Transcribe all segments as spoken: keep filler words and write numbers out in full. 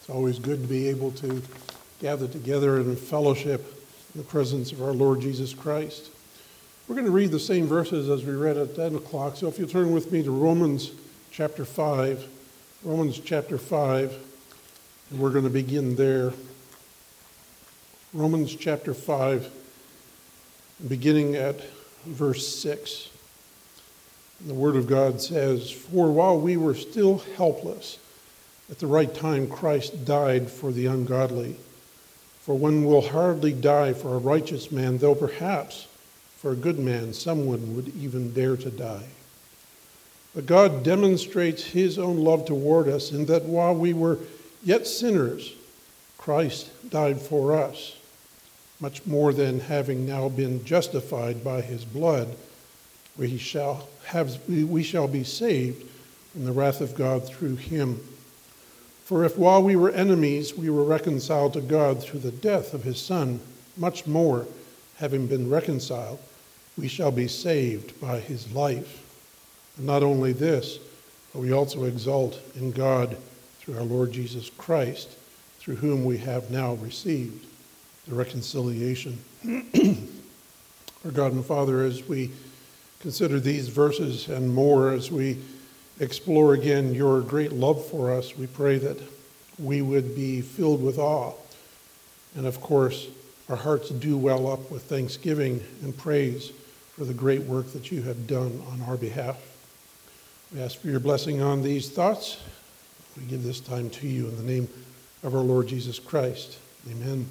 It's always good to be able to gather together in fellowship in the presence of our Lord Jesus Christ. We're going to read the same verses as we read at ten o'clock, so if you turn with me to Romans chapter five, Romans chapter five, and we're going to begin there. Romans chapter five, beginning at verse six. The Word of God says, "For while we were still helpless, at the right time Christ died for the ungodly. For one will hardly die for a righteous man, though perhaps for a good man someone would even dare to die. But God demonstrates his own love toward us in that while we were yet sinners, Christ died for us. Much more than having now been justified by his blood, we shall have we shall be saved from the wrath of God through him. For if while we were enemies we were reconciled to God through the death of his Son, much more, having been reconciled, we shall be saved by his life. And not only this, but we also exult in God through our Lord Jesus Christ, through whom we have now received the reconciliation." Our God and Father, as we consider these verses and more, as we explore again your great love for us, we pray that we would be filled with awe. And of course, our hearts do well up with thanksgiving and praise for the great work that you have done on our behalf. We ask for your blessing on these thoughts. We give this time to you in the name of our Lord Jesus Christ. Amen.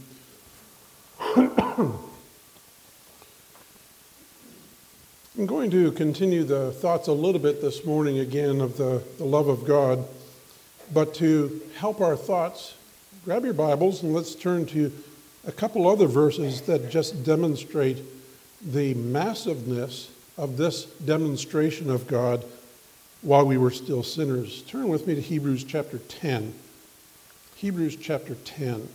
I'm going to continue the thoughts a little bit this morning again of the, the love of God. But to help our thoughts, grab your Bibles and let's turn to a couple other verses that just demonstrate the massiveness of this demonstration of God while we were still sinners. Turn with me to Hebrews chapter ten. Hebrews chapter ten.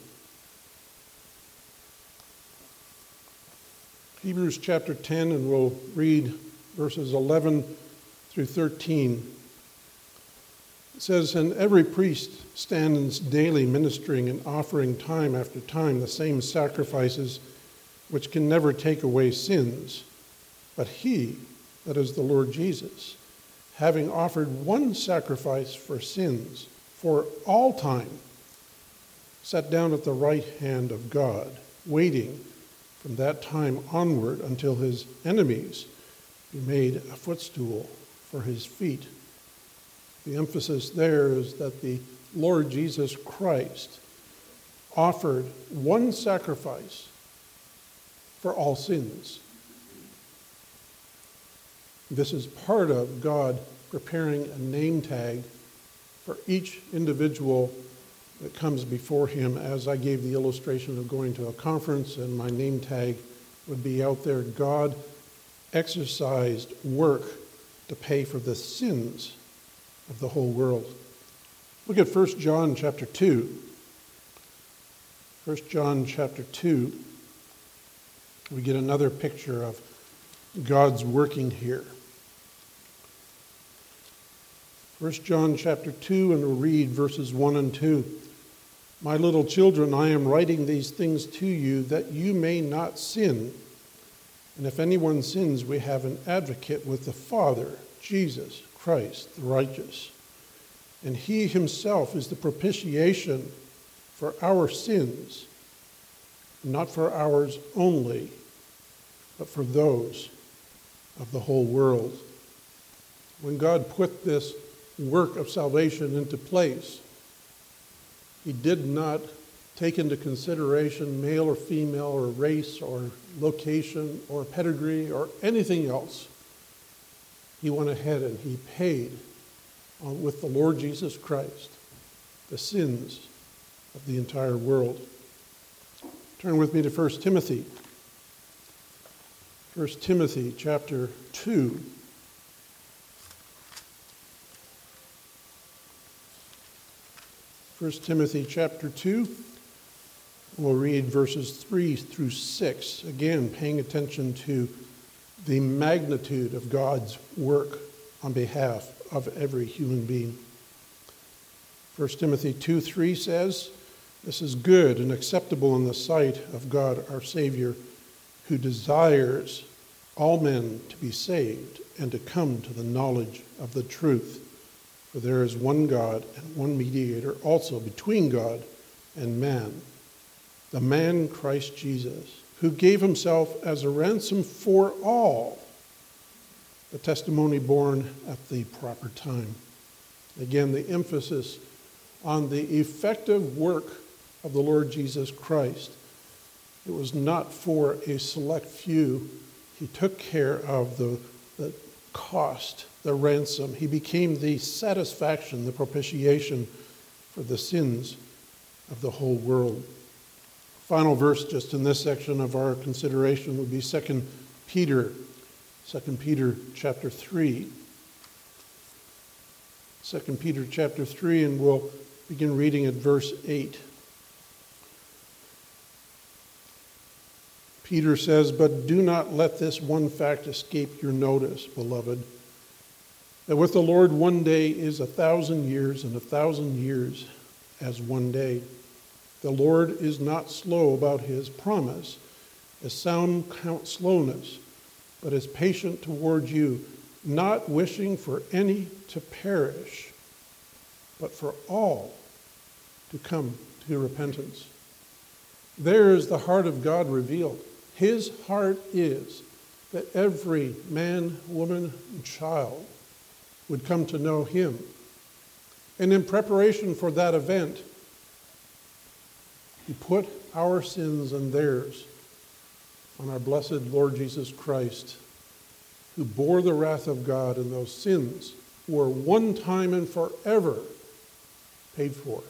Hebrews chapter ten, and we'll read verses eleven through thirteen. It says, "And every priest stands daily ministering and offering time after time the same sacrifices which can never take away sins. But he, that is the Lord Jesus, having offered one sacrifice for sins for all time, sat down at the right hand of God, waiting from that time onward until his enemies be made a footstool for his feet." The emphasis there is that the Lord Jesus Christ offered one sacrifice for all sins. This is part of God preparing a name tag for each individual that comes before him, as I gave the illustration of going to a conference and my name tag would be out there. God exercised work to pay for the sins of the whole world. Look at First John chapter two. First John chapter two. We get another picture of God's working here. First John chapter two, and we'll read verses one and two. "My little children, I am writing these things to you that you may not sin. And if anyone sins, we have an advocate with the Father, Jesus Christ, the righteous. And he himself is the propitiation for our sins, not for ours only, but for those of the whole world." When God put this work of salvation into place, he did not take into consideration male or female or race or location or pedigree or anything else. He went ahead and he paid uh, with the Lord Jesus Christ the sins of the entire world. Turn with me to First Timothy. First Timothy chapter two. First Timothy chapter two, we'll read verses three through six, again paying attention to the magnitude of God's work on behalf of every human being. First Timothy two three says, "This is good and acceptable in the sight of God our Savior, who desires all men to be saved and to come to the knowledge of the truth. For there is one God and one mediator also between God and man, the man Christ Jesus, who gave himself as a ransom for all, the testimony borne at the proper time." Again, the emphasis on the effective work of the Lord Jesus Christ. It was not for a select few. He took care of the, the cost, the ransom. He became the satisfaction, the propitiation for the sins of the whole world. Final verse just in this section of our consideration would be Second Peter, Second Peter chapter three. Second Peter chapter three, and we'll begin reading at verse eight. Peter says, "But do not let this one fact escape your notice, beloved, that with the Lord one day is a thousand years, and a thousand years as one day. The Lord is not slow about his promise, as some count slowness, but is patient toward you, not wishing for any to perish, but for all to come to repentance." There is the heart of God revealed. His heart is that every man, woman, and child would come to know him. And in preparation for that event, he put our sins and theirs on our blessed Lord Jesus Christ, who bore the wrath of God, and those sins were one time and forever paid for.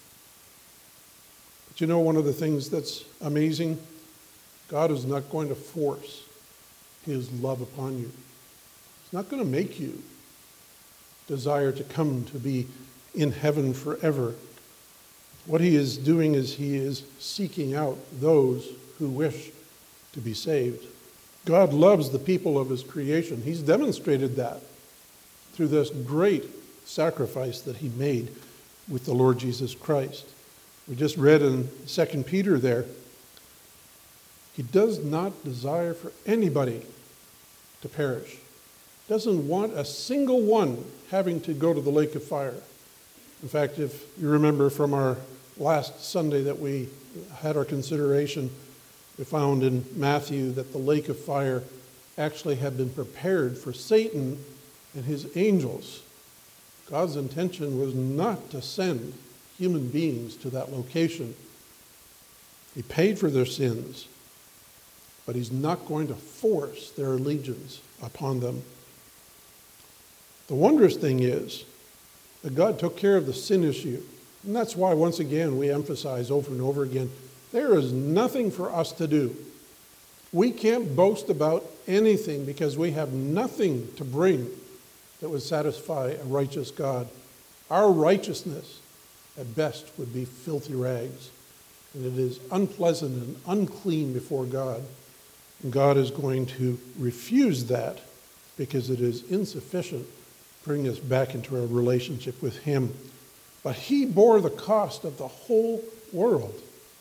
But you know, one of the things that's amazing, God is not going to force his love upon you. He's not going to make you desire to come to be in heaven forever. What he is doing is he is seeking out those who wish to be saved. God loves the people of his creation. He's demonstrated that through this great sacrifice that he made with the Lord Jesus Christ. We just read in Second Peter there, he does not desire for anybody to perish. Doesn't want a single one having to go to the lake of fire. In fact, if you remember from our last Sunday that we had our consideration, we found in Matthew that the lake of fire actually had been prepared for Satan and his angels. God's intention was not to send human beings to that location. He paid for their sins, but he's not going to force their allegiance upon them. The wondrous thing is that God took care of the sin issue. And that's why, once again, we emphasize over and over again, there is nothing for us to do. We can't boast about anything because we have nothing to bring that would satisfy a righteous God. Our righteousness, at best, would be filthy rags. And it is unpleasant and unclean before God. And God is going to refuse that because it is insufficient to bring us back into a relationship with him. But he bore the cost of the whole world.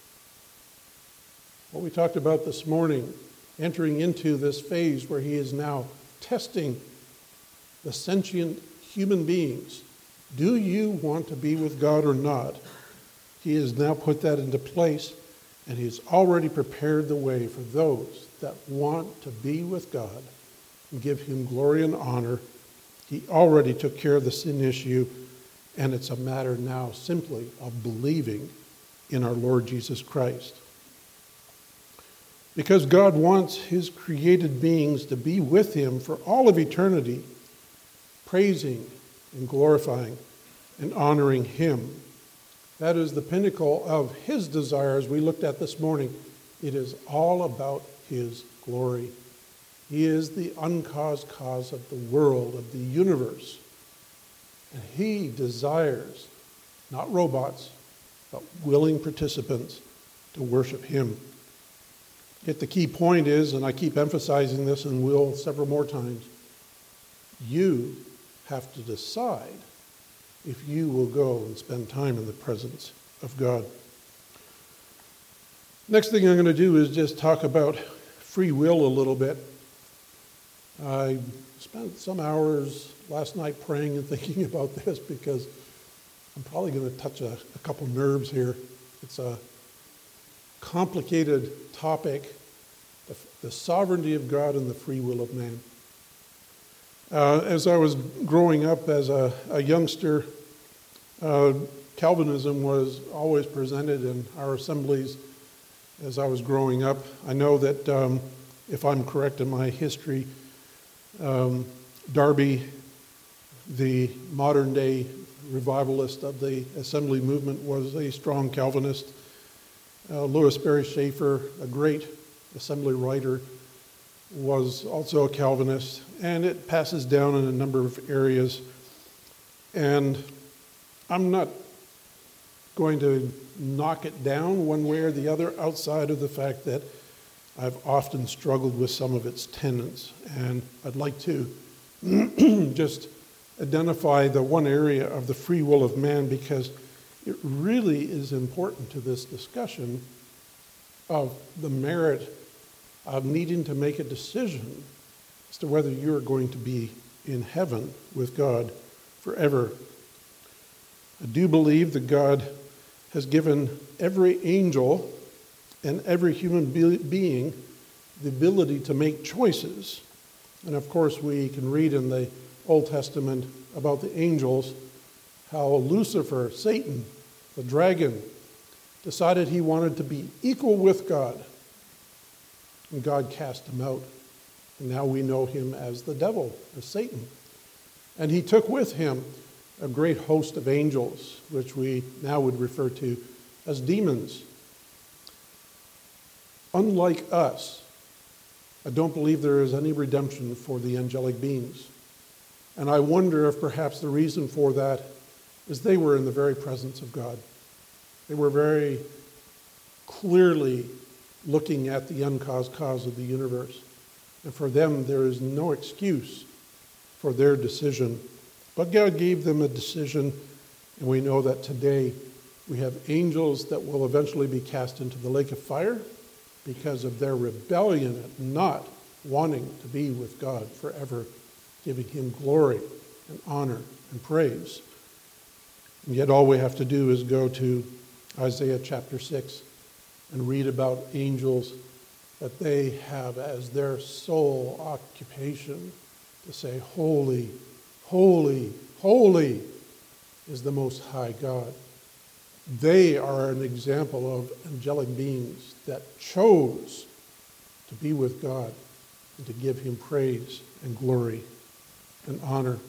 What we talked about this morning, entering into this phase where he is now testing the sentient human beings. Do you want to be with God or not? He has now put that into place, and he has already prepared the way for those that want to be with God and give him glory and honor. He already took care of the sin issue, and it's a matter now simply of believing in our Lord Jesus Christ. Because God wants his created beings to be with him for all of eternity, praising and glorifying and honoring him. That is the pinnacle of his desire, as we looked at this morning. It is all about his glory. He is the uncaused cause of the world, of the universe. And he desires, not robots, but willing participants to worship him. Yet the key point is, and I keep emphasizing this and will several more times, you have to decide if you will go and spend time in the presence of God. Next thing I'm going to do is just talk about free will a little bit. I spent some hours last night praying and thinking about this because I'm probably going to touch a, a couple nerves here. It's a complicated topic, the, the sovereignty of God and the free will of man. Uh, as I was growing up as a, a youngster, uh, Calvinism was always presented in our assemblies as I was growing up. I know that, um, if I'm correct in my history, um, Darby, the modern-day revivalist of the assembly movement, was a strong Calvinist. Uh, Louis Sperry Schaeffer, a great assembly writer, was also a Calvinist, and it passes down in a number of areas. And I'm not going to knock it down one way or the other outside of the fact that I've often struggled with some of its tenets. And I'd like to just identify the one area of the free will of man because it really is important to this discussion of the merit of needing to make a decision as to whether you're going to be in heaven with God forever. I do believe that God has given every angel and every human be- being the ability to make choices. And of course, we can read in the Old Testament about the angels, how Lucifer, Satan, the dragon, decided he wanted to be equal with God. And God cast him out. And now we know him as the devil, as Satan. And he took with him a great host of angels, which we now would refer to as demons. Unlike us, I don't believe there is any redemption for the angelic beings. And I wonder if perhaps the reason for that is they were in the very presence of God. They were very clearly looking at the uncaused cause of the universe. And for them, there is no excuse for their decision. But God gave them a decision, and we know that today we have angels that will eventually be cast into the lake of fire because of their rebellion at not wanting to be with God forever, giving him glory and honor and praise. And yet all we have to do is go to Isaiah chapter six and read about angels that they have as their sole occupation to say, holy, holy, holy is the Most High God. They are an example of angelic beings that chose to be with God and to give him praise and glory and honor.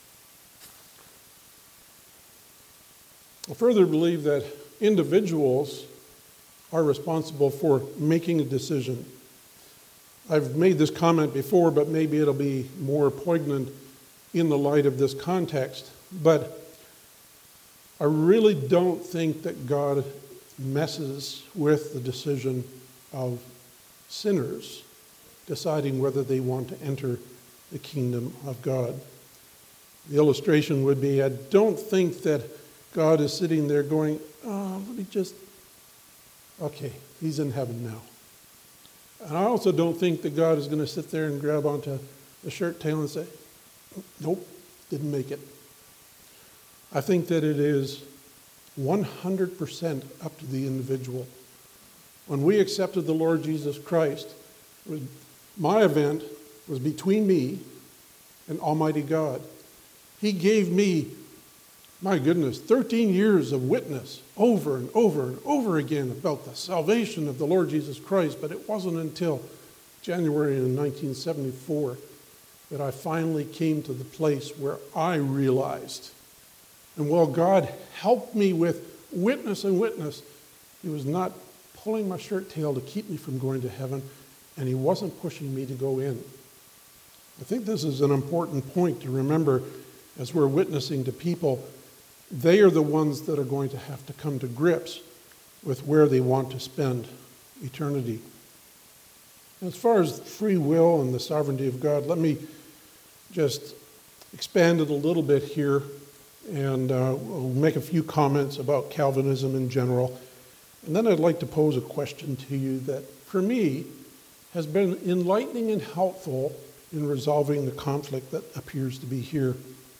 I further believe that individuals are responsible for making a decision. I've made this comment before, but maybe it'll be more poignant in the light of this context. But I really don't think that God messes with the decision of sinners deciding whether they want to enter the kingdom of God. The illustration would be, I don't think that God is sitting there going, oh, let me just, okay, he's in heaven now. And I also don't think that God is going to sit there and grab onto the shirt tail and say, nope, didn't make it. I think that it is one hundred percent up to the individual. When we accepted the Lord Jesus Christ, it was, my event was between me and Almighty God. He gave me, my goodness, thirteen years of witness over and over and over again about the salvation of the Lord Jesus Christ, but it wasn't until January of nineteen seventy-four that I finally came to the place where I realized, and while God helped me with witness and witness, he was not pulling my shirt tail to keep me from going to heaven, and he wasn't pushing me to go in. I think this is an important point to remember as we're witnessing to people. They are the ones that are going to have to come to grips with where they want to spend eternity. As far as free will and the sovereignty of God, let me just expand it a little bit here and uh, we'll make a few comments about Calvinism in general. And then I'd like to pose a question to you that, for me, has been enlightening and helpful in resolving the conflict that appears to be here.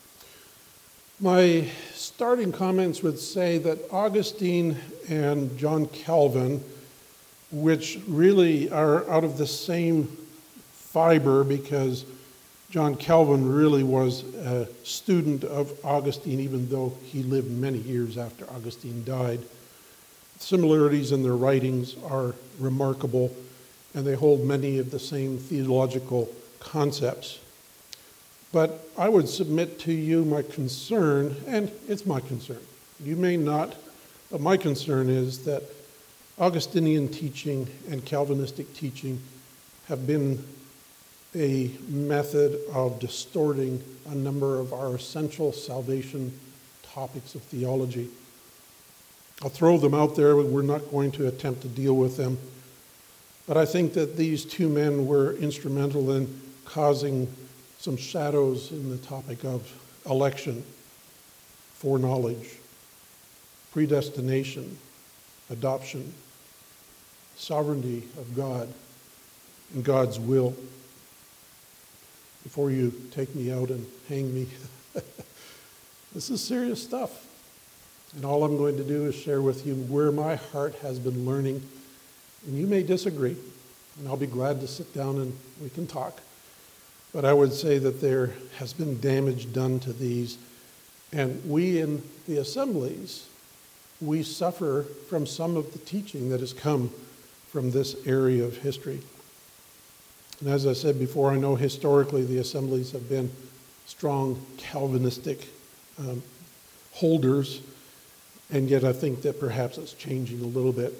My starting comments would say that Augustine and John Calvin, which really are out of the same fiber because John Calvin really was a student of Augustine, even though he lived many years after Augustine died. Similarities in their writings are remarkable, and they hold many of the same theological concepts. But I would submit to you my concern, and it's my concern. You may not, but my concern is that Augustinian teaching and Calvinistic teaching have been a method of distorting a number of our essential salvation topics of theology. I'll throw them out there, but we're not going to attempt to deal with them. But I think that these two men were instrumental in causing some shadows in the topic of election, foreknowledge, predestination, adoption, sovereignty of God, and God's will. Before you take me out and hang me, this is serious stuff. And all I'm going to do is share with you where my heart has been learning. And you may disagree, and I'll be glad to sit down and we can talk. But I would say that there has been damage done to these. And we in the assemblies, we suffer from some of the teaching that has come from this area of history. And as I said before, I know historically the assemblies have been strong Calvinistic um, holders, and yet I think that perhaps it's changing a little bit.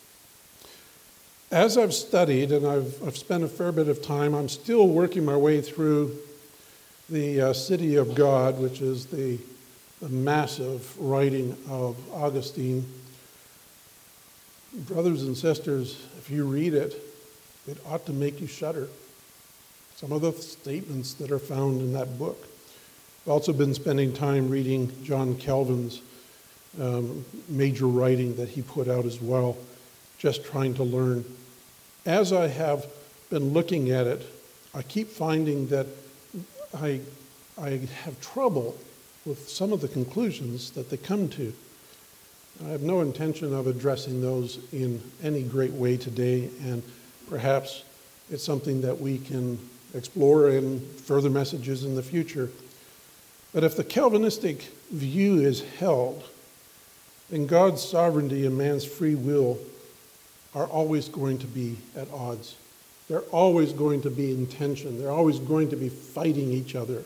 As I've studied, and I've, I've spent a fair bit of time, I'm still working my way through the uh, City of God, which is the, the massive writing of Augustine. Brothers and sisters, if you read it, it ought to make you shudder. Some of the statements that are found in that book. I've also been spending time reading John Calvin's um, major writing that he put out as well, just trying to learn. As I have been looking at it, I keep finding that I, I have trouble with some of the conclusions that they come to. I have no intention of addressing those in any great way today, and perhaps it's something that we can explore in further messages in the future. But if the Calvinistic view is held, then God's sovereignty and man's free will are always going to be at odds. They're always going to be in tension. They're always going to be fighting each other.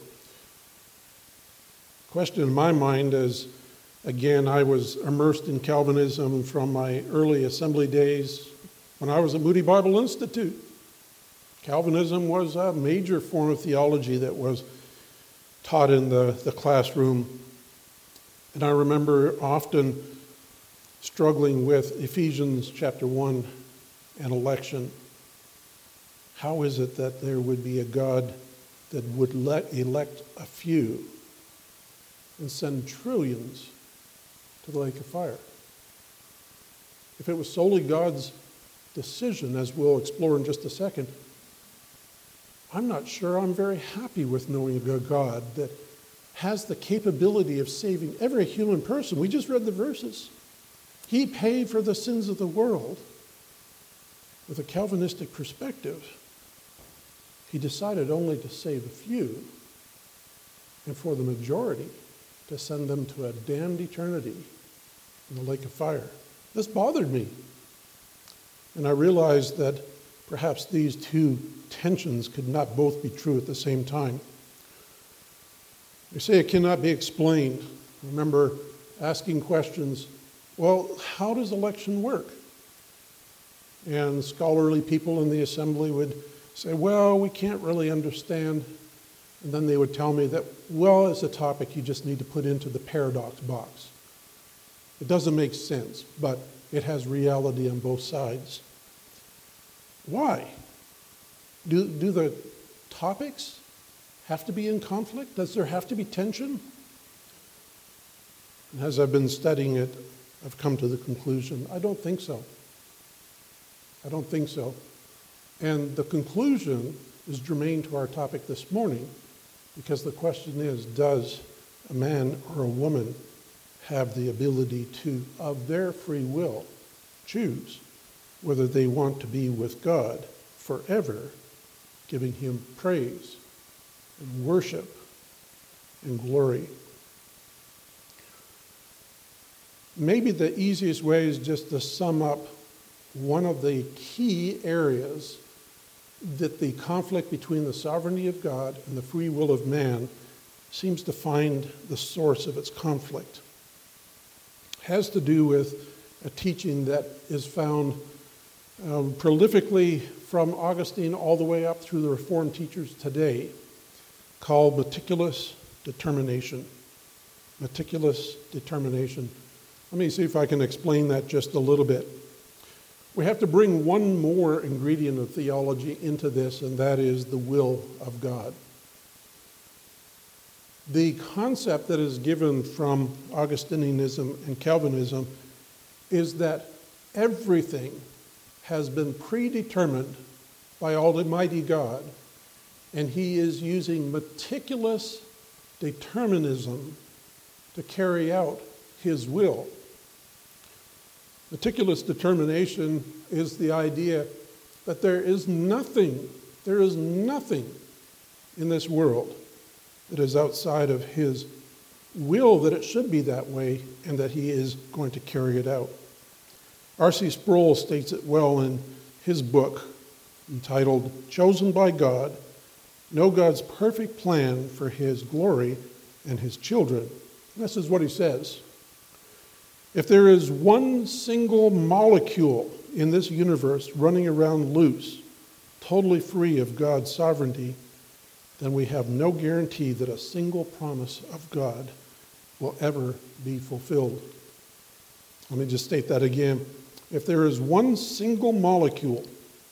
The question in my mind is, again, I was immersed in Calvinism from my early assembly days when I was at Moody Bible Institute. Calvinism was a major form of theology that was taught in the, the classroom. And I remember often struggling with Ephesians chapter one and election. How is it that there would be a God that would let elect a few and send trillions to the lake of fire? If it was solely God's decision, as we'll explore in just a second, I'm not sure I'm very happy with knowing a God that has the capability of saving every human person. We just read the verses. He paid for the sins of the world. With a Calvinistic perspective, he decided only to save a few, and for the majority to send them to a damned eternity in the lake of fire. This bothered me. And I realized that perhaps these two tensions could not both be true at the same time. They say it cannot be explained. I remember asking questions, well, how does election work? And scholarly people in the assembly would say, well, we can't really understand. And then they would tell me that, well, it's a topic you just need to put into the paradox box. It doesn't make sense, but it has reality on both sides. Why? Do, do the topics have to be in conflict? Does there have to be tension? And as I've been studying it, I've come to the conclusion, I don't think so. I don't think so. And the conclusion is germane to our topic this morning, because the question is, does a man or a woman have the ability to, of their free will, choose whether they want to be with God forever, giving him praise and worship and glory? Maybe the easiest way is just to sum up one of the key areas that the conflict between the sovereignty of God and the free will of man seems to find the source of its conflict. It has to do with a teaching that is found um, prolifically from Augustine all the way up through the Reformed teachers today, called meticulous determination. Meticulous determination. Let me see if I can explain that just a little bit. We have to bring one more ingredient of theology into this, and that is the will of God. The concept that is given from Augustinianism and Calvinism is that everything has been predetermined by Almighty God, and he is using meticulous determinism to carry out his will. Meticulous determination is the idea that there is nothing, there is nothing in this world that is outside of his will, that it should be that way, and that he is going to carry it out. R C Sproul states it well in his book entitled Chosen by God, Know God's Perfect Plan for His Glory and His Children. And this is what he says. If there is one single molecule in this universe running around loose, totally free of God's sovereignty, then we have no guarantee that a single promise of God will ever be fulfilled. Let me just state that again. If there is one single molecule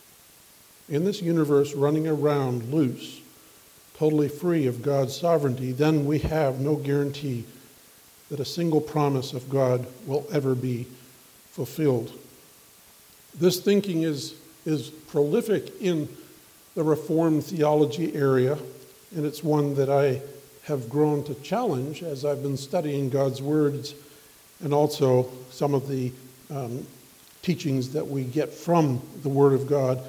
in this universe running around loose, totally free of God's sovereignty, then we have no guarantee that a single promise of God will ever be fulfilled. This thinking is, is prolific in the Reformed theology area, and it's one that I have grown to challenge as I've been studying God's words and also some of the um, teachings that we get from the Word of God.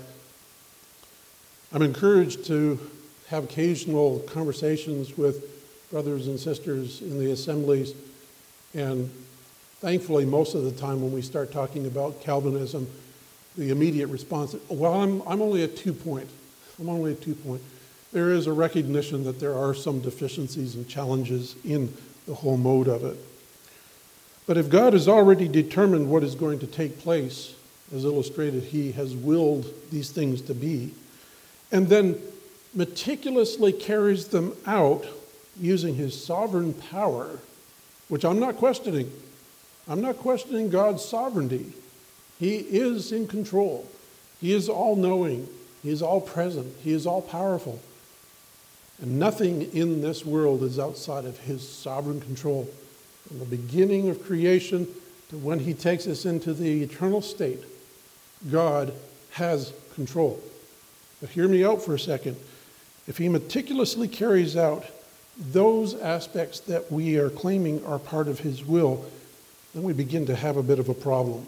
I'm encouraged to have occasional conversations with brothers and sisters in the assemblies, and thankfully most of the time when we start talking about Calvinism, the immediate response is, well, I'm, I'm only at two point. I'm only at two point. There is a recognition that there are some deficiencies and challenges in the whole mode of it. But if God has already determined what is going to take place, as illustrated, he has willed these things to be, and then meticulously carries them out using his sovereign power, which I'm not questioning. I'm not questioning God's sovereignty. He is in control. He is all-knowing. He is all-present. He is all-powerful. And nothing in this world is outside of his sovereign control. From the beginning of creation to when he takes us into the eternal state, God has control. But hear me out for a second. If he meticulously carries out those aspects that we are claiming are part of his will, then we begin to have a bit of a problem.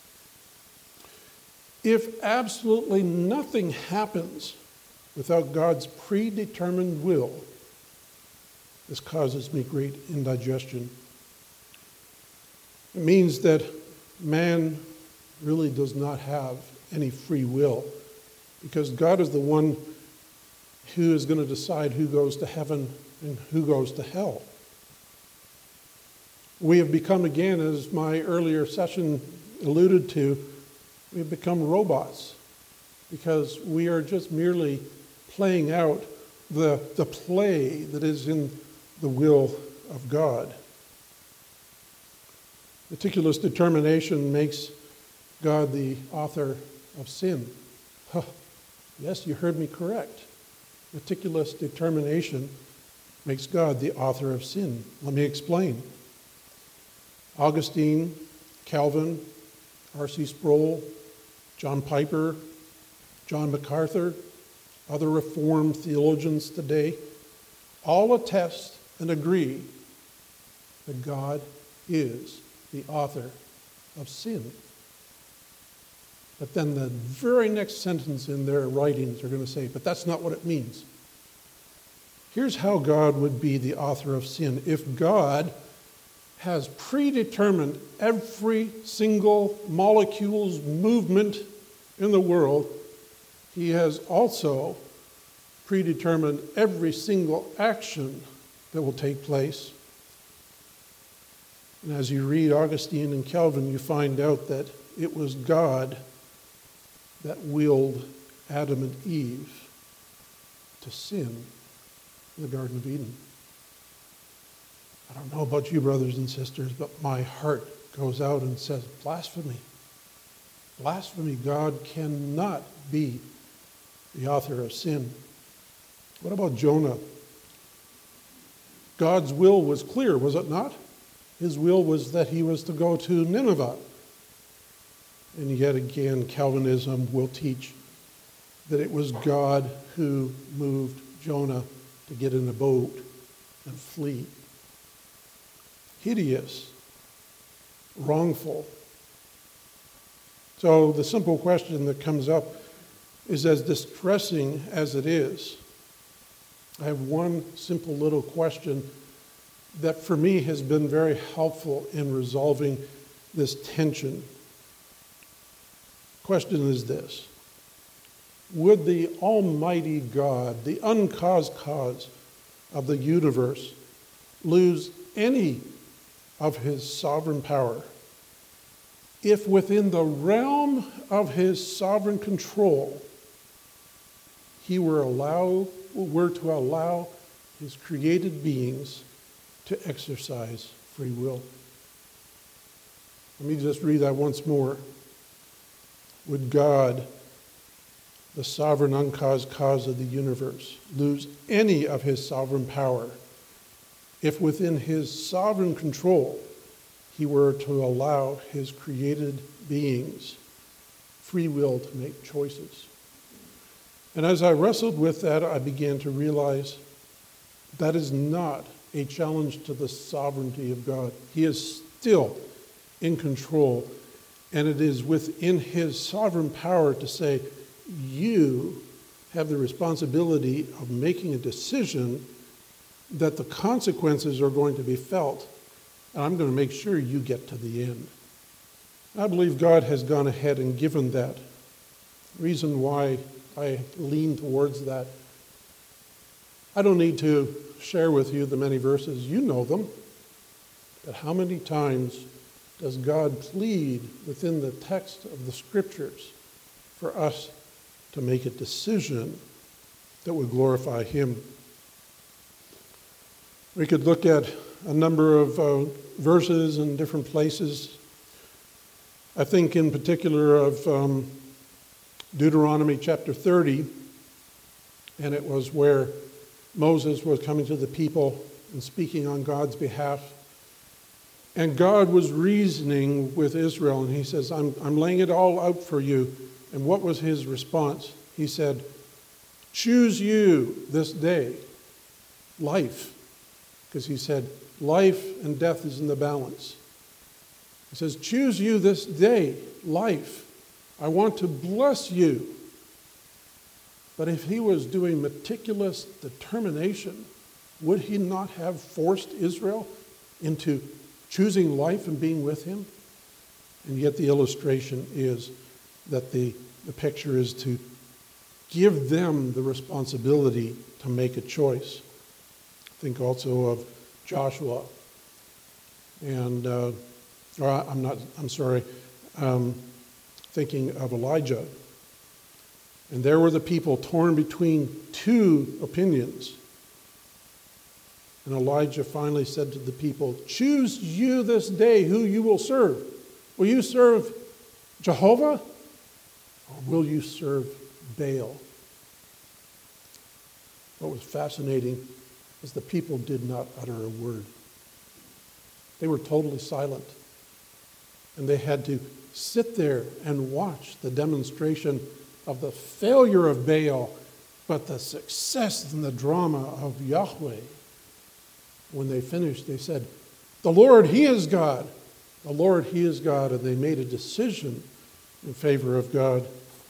If absolutely nothing happens without God's predetermined will, this causes me great indigestion. It means that man really does not have any free will, because God is the one who is going to decide who goes to heaven and who goes to hell. We have become, again, as my earlier session alluded to, we have become robots, because we are just merely playing out the, the play that is in the will of God. Meticulous determination makes God the author of sin. Huh. Yes, you heard me correct. Meticulous determination makes God the author of sin. Let me explain. Augustine, Calvin, R C Sproul, John Piper, John MacArthur, other Reformed theologians today, all attest and agree that God is the author of sin. But then the very next sentence in their writings are going to say, but that's not what it means. Here's how God would be the author of sin. If God has predetermined every single molecule's movement in the world, he has also predetermined every single action that will take place. And as you read Augustine and Calvin, you find out that it was God that willed Adam and Eve to sin in the Garden of Eden. I don't know about you, brothers and sisters, but my heart goes out and says, blasphemy. Blasphemy. God cannot be the author of sin. What about Jonah? God's will was clear, was it not? His will was that he was to go to Nineveh. And yet again, Calvinism will teach that it was God who moved Jonah to get in a boat and flee. Hideous, wrongful. So the simple question that comes up is, as distressing as it is, I have one simple little question that for me has been very helpful in resolving this tension. Question is this: would the Almighty God, the uncaused cause of the universe, lose any of his sovereign power if within the realm of his sovereign control he were allow were to allow his created beings to exercise free will? Let me just read that once more. Would God, the sovereign uncaused cause of the universe, lose any of his sovereign power if within his sovereign control he were to allow his created beings free will to make choices? And as I wrestled with that, I began to realize that is not a challenge to the sovereignty of God. He is still in control, and it is within his sovereign power to say, you have the responsibility of making a decision that the consequences are going to be felt, and I'm going to make sure you get to the end. I believe God has gone ahead and given that. Reason why I lean towards that, I don't need to share with you the many verses, you know them, but how many times does God plead within the text of the scriptures for us to make a decision that would glorify him? We could look at a number of uh, verses in different places. I think in particular of um, Deuteronomy chapter thirty, and it was where Moses was coming to the people and speaking on God's behalf. And God was reasoning with Israel, and he says, I'm, I'm laying it all out for you. And what was his response? He said, choose you this day life. Because he said, life and death is in the balance. He says, choose you this day life. I want to bless you. But if he was doing meticulous determination, would he not have forced Israel into choosing life and being with him? And yet the illustration is that the, the picture is to give them the responsibility to make a choice. Think also of Joshua and, uh, or I'm not, I'm sorry, um, thinking of Elijah. And there were the people torn between two opinions. And Elijah finally said to the people, choose you this day who you will serve. Will you serve Jehovah, or will you serve Baal? What was fascinating is the people did not utter a word. They were totally silent. And they had to sit there and watch the demonstration of the failure of Baal, but the success and the drama of Yahweh. When they finished, they said, "The Lord, He is God. The Lord, He is God." And they made a decision in favor of God.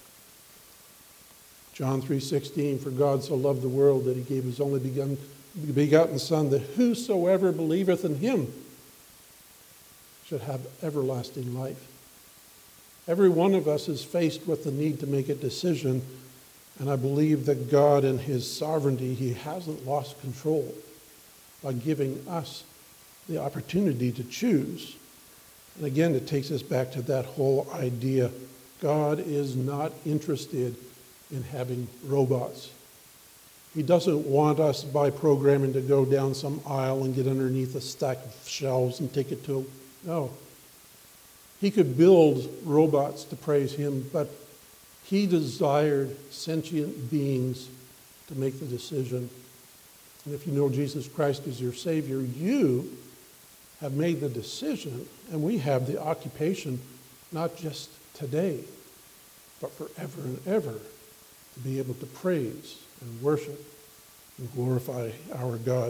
John three sixteen, "For God so loved the world that He gave His only begotten, begotten Son, that whosoever believeth in Him should have everlasting life." Every one of us is faced with the need to make a decision, and I believe that God in His sovereignty, He hasn't lost control by giving us the opportunity to choose. And again, it takes us back to that whole idea. God is not interested in having robots. He doesn't want us by programming to go down some aisle and get underneath a stack of shelves and take it to, no. He could build robots to praise Him, but He desired sentient beings to make the decision. And if you know Jesus Christ as your Savior, you have made the decision, and we have the occupation, not just today, but forever and ever, to be able to praise and worship and glorify our God.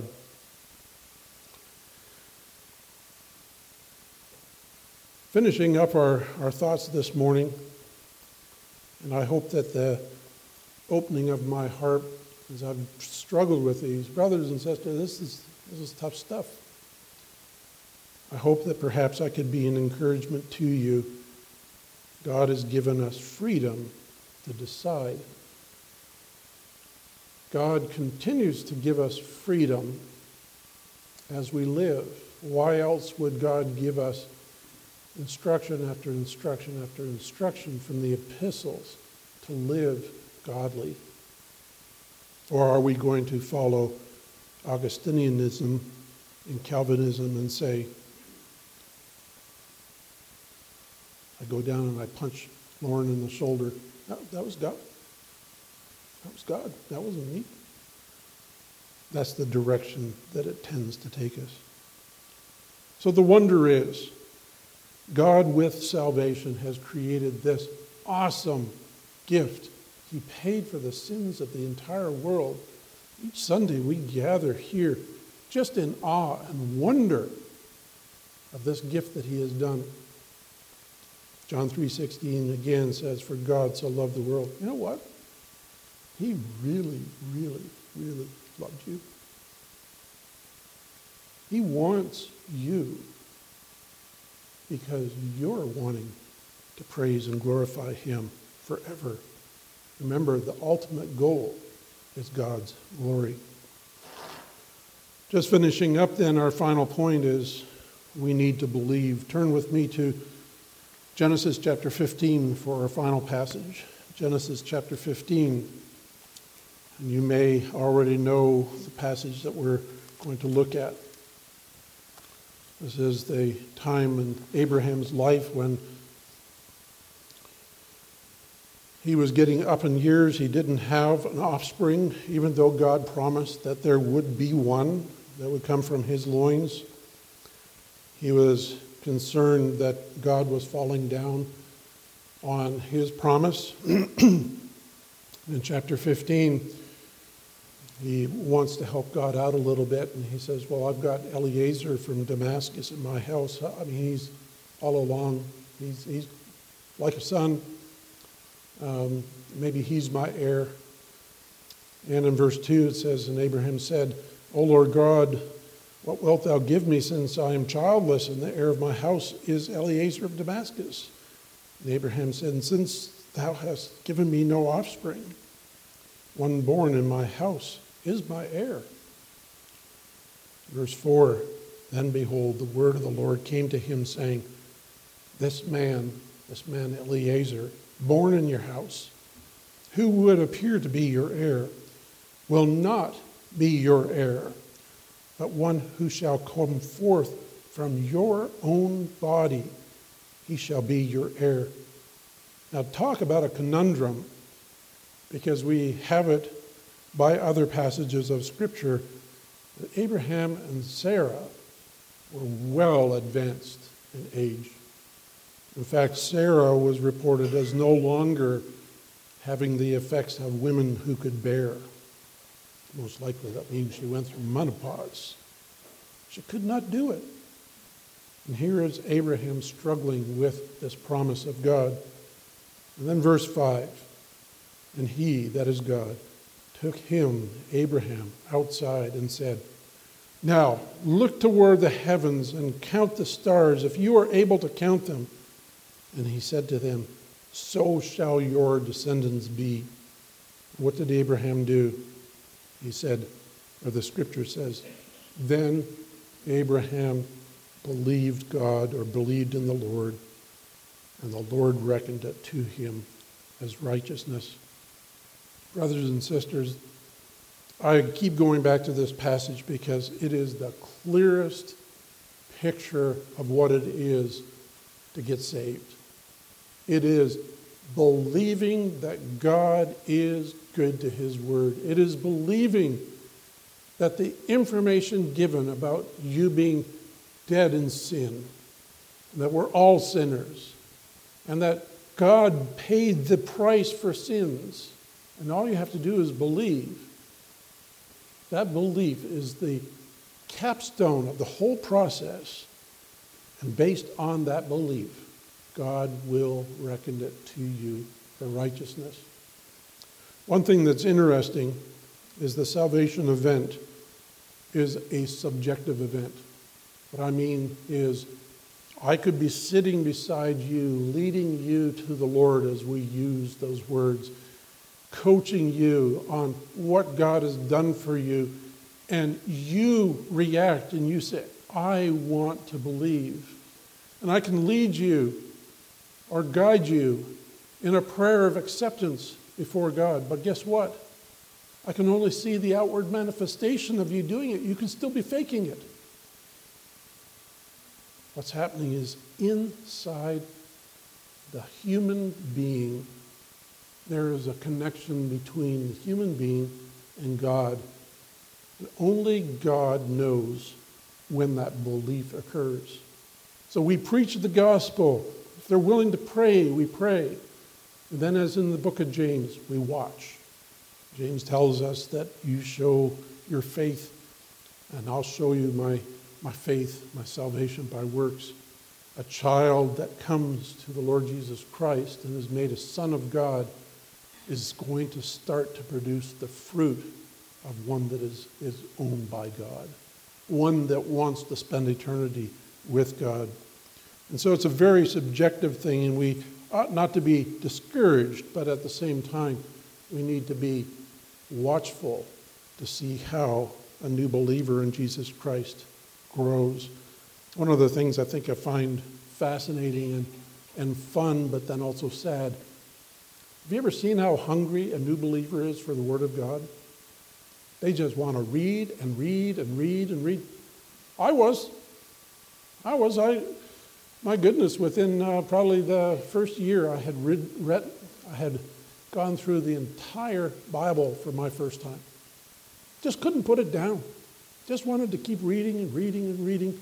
Finishing up our, our thoughts this morning, and I hope that the opening of my heart, as I've struggled with these, brothers and sisters, this is, this is tough stuff. I hope that perhaps I could be an encouragement to you. God has given us freedom to decide. God continues to give us freedom as we live. Why else would God give us instruction after instruction after instruction from the epistles to live godly? Or are we going to follow Augustinianism and Calvinism and say, I go down and I punch Lauren in the shoulder. That, that was God. That was God. That wasn't me. That's the direction that it tends to take us. So the wonder is, God with salvation has created this awesome gift. He paid for the sins of the entire world. Each Sunday we gather here just in awe and wonder of this gift that He has done. John three sixteen again says, "For God so loved the world." You know what? He really, really, really loved you. He wants you because you're wanting to praise and glorify Him forever. Remember, the ultimate goal is God's glory. Just finishing up then, our final point is we need to believe. Turn with me to Genesis chapter fifteen for our final passage. Genesis chapter fifteen. And you may already know the passage that we're going to look at. This is the time in Abraham's life when he was getting up in years. He didn't have an offspring, even though God promised that there would be one that would come from his loins. He was concerned that God was falling down on His promise. In chapter fifteen, he wants to help God out a little bit, and he says, well, I've got Eliezer from Damascus in my house. I mean, he's all along. He's, he's like a son. Um, maybe he's my heir. And in verse two it says, and Abraham said, O Lord God, what wilt thou give me, since I am childless, and the heir of my house is Eliezer of Damascus? And Abraham said, and since thou hast given me no offspring, one born in my house is my heir. Verse four, then behold, the word of the Lord came to him, saying, This man, this man Eliezer, born in your house, who would appear to be your heir, will not be your heir, but one who shall come forth from your own body, he shall be your heir. Now talk about a conundrum, because we have it by other passages of Scripture that Abraham and Sarah were well advanced in age. In fact, Sarah was reported as no longer having the effects of women who could bear. Most likely that means she went through menopause. She could not do it. And here is Abraham struggling with this promise of God. And then verse five, and he, that is God, took him, Abraham, outside and said, now look toward the heavens and count the stars, if you are able to count them. And he said to them, so shall your descendants be. What did Abraham do? He said, or the scripture says, then Abraham believed God, or believed in the Lord, and the Lord reckoned it to him as righteousness. Brothers and sisters, I keep going back to this passage because it is the clearest picture of what it is to get saved. It is believing that God is good to his word. It is believing that the information given about you being dead in sin, and that we're all sinners, and that God paid the price for sins, and all you have to do is believe. That belief is the capstone of the whole process, and based on that belief, God will reckon it to you for righteousness. One thing that's interesting is the salvation event is a subjective event. What I mean is, I could be sitting beside you, leading you to the Lord as we use those words, coaching you on what God has done for you, and you react and you say, I want to believe. And I can lead you or guide you in a prayer of acceptance before God. But guess what? I can only see the outward manifestation of you doing it. You can still be faking it. What's happening is inside the human being, there is a connection between the human being and God. And only God knows when that belief occurs. So we preach the gospel. If they're willing to pray, we pray. And then, as in the book of James, we watch. James tells us that you show your faith, and I'll show you my, my faith, my salvation by works. A child that comes to the Lord Jesus Christ and is made a son of God is going to start to produce the fruit of one that is, is owned by God, one that wants to spend eternity with God. And so it's a very subjective thing, and we ought not to be discouraged, but at the same time, we need to be watchful to see how a new believer in Jesus Christ grows. One of the things I think I find fascinating and, and fun, but then also sad, have you ever seen how hungry a new believer is for the Word of God? They just want to read and read and read and read. I was. I was. I. My goodness, within uh, probably the first year, I had read, read, I had gone through the entire Bible for my first time. Just couldn't put it down. Just wanted to keep reading and reading and reading.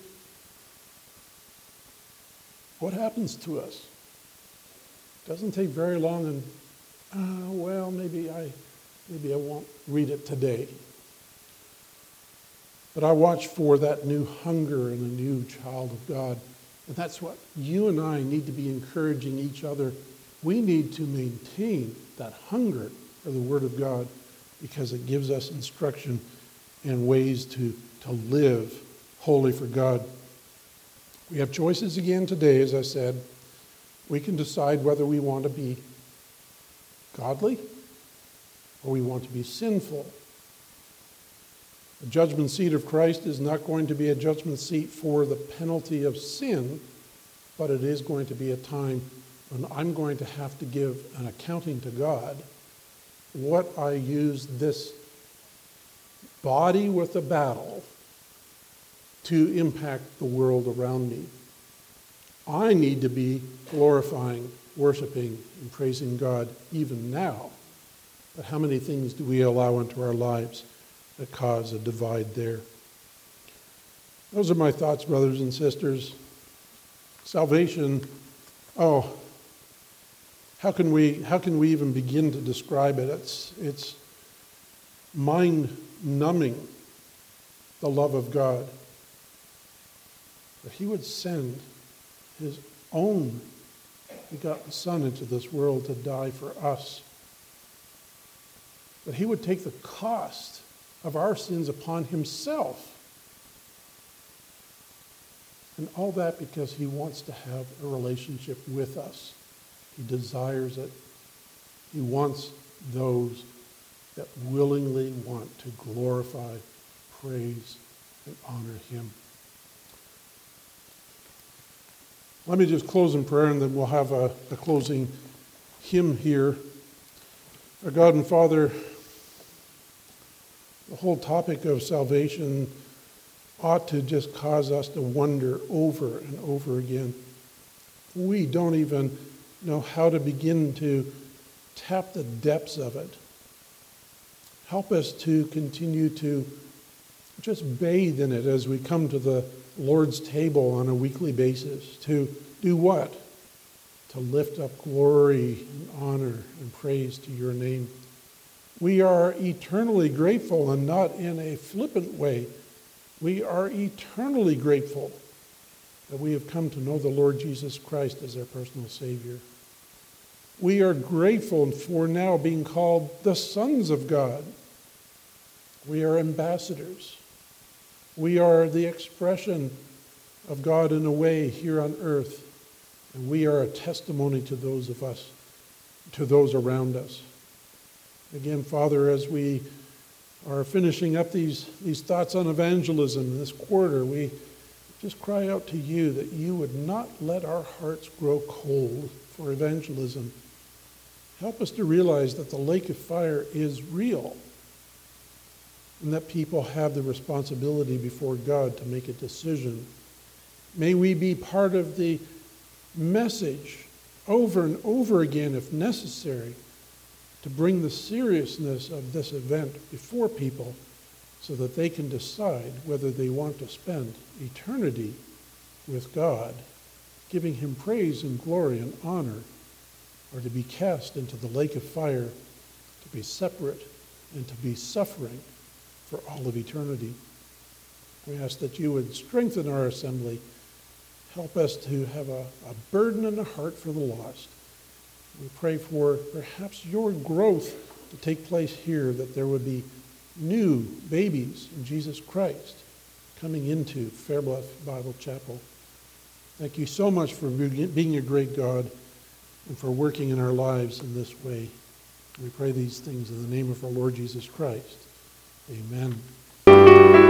What happens to us? Doesn't take very long, and uh, well, maybe I, maybe I won't read it today. But I watch for that new hunger in a new child of God. And that's what you and I need to be encouraging each other. We need to maintain that hunger for the Word of God because it gives us instruction and ways to, to live wholly for God. We have choices again today, as I said. We can decide whether we want to be godly or we want to be sinful. The judgment seat of Christ is not going to be a judgment seat for the penalty of sin, but it is going to be a time when I'm going to have to give an accounting to God what I use this body with a battle to impact the world around me. I need to be glorifying, worshiping, and praising God even now. But how many things do we allow into our lives that cause a divide there? Those are my thoughts, brothers and sisters. Salvation Oh, how can we how can we even begin to describe it? It's it's mind-numbing, the love of God. That he would send his own begotten Son into this world to die for us. That he would take the cost of our sins upon himself. And all that because he wants to have a relationship with us. He desires it. He wants those that willingly want to glorify, praise, and honor him. Let me just close in prayer, and then we'll have a, a closing hymn here. Our God and Father, the whole topic of salvation ought to just cause us to wonder over and over again. We don't even know how to begin to tap the depths of it. Help us to continue to just bathe in it as we come to the Lord's table on a weekly basis. To do what? To lift up glory and honor and praise to your name. We are eternally grateful, and not in a flippant way. We are eternally grateful that we have come to know the Lord Jesus Christ as our personal Savior. We are grateful for now being called the sons of God. We are ambassadors. We are the expression of God in a way here on earth, and we are a testimony to those of us, to those around us. Again, Father, as we are finishing up these, these thoughts on evangelism this quarter, we just cry out to you that you would not let our hearts grow cold for evangelism. Help us to realize that the lake of fire is real, and that people have the responsibility before God to make a decision. May we be part of the message over and over again, if necessary, to bring the seriousness of this event before people so that they can decide whether they want to spend eternity with God, giving him praise and glory and honor, or to be cast into the lake of fire, to be separate and to be suffering for all of eternity. We ask that you would strengthen our assembly, help us to have a, a burden and a heart for the lost. We pray for perhaps your growth to take place here, that there would be new babies in Jesus Christ coming into Fairbluff Bible Chapel. Thank you so much for being a great God and for working in our lives in this way. We pray these things in the name of our Lord Jesus Christ. Amen.